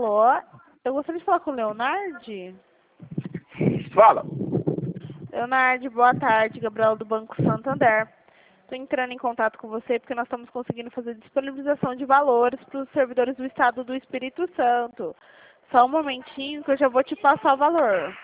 Alô? Eu gostaria de falar com o Leonardo. Fala. Leonardo, boa tarde. Gabriela do Banco Santander. Estou entrando em contato com você porque nós estamos conseguindo fazer disponibilização de valores para os servidores do Estado do Espírito Santo. Só um momentinho que eu já vou te passar o valor.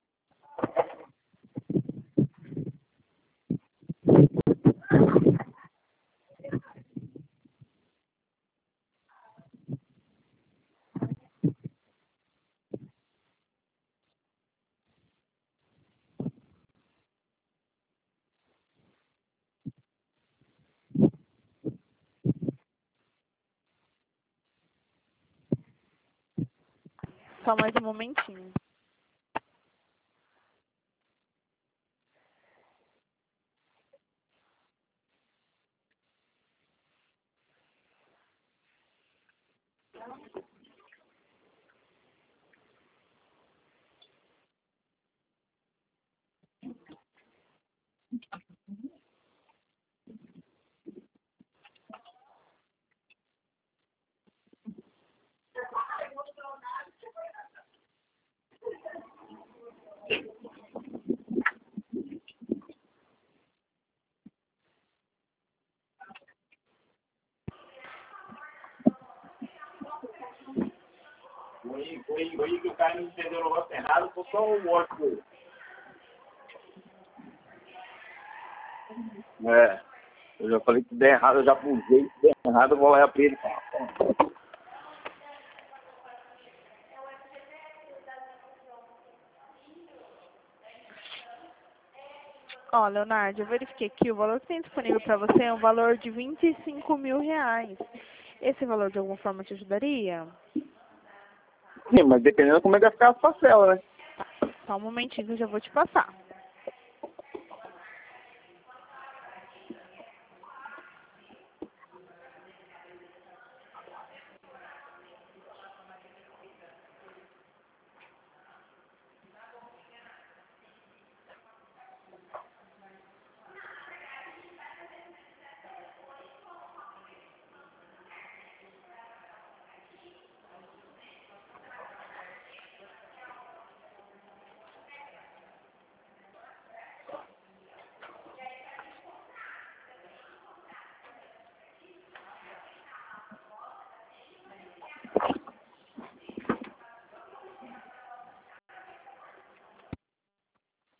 Só mais um momentinho. Foi que o cara me entendeu o negócio errado, foi só o ótimo. Eu já falei que der errado, eu já pusei, se der errado, eu vou lá abrir ele. Ó, Leonardo, eu verifiquei aqui, o valor que tem disponível para você é um valor de R$ 25 mil. Esse valor de alguma forma te ajudaria? Sim, mas dependendo como é que vai ficar as parcelas, né? Tá, só um momentinho que eu já vou te passar.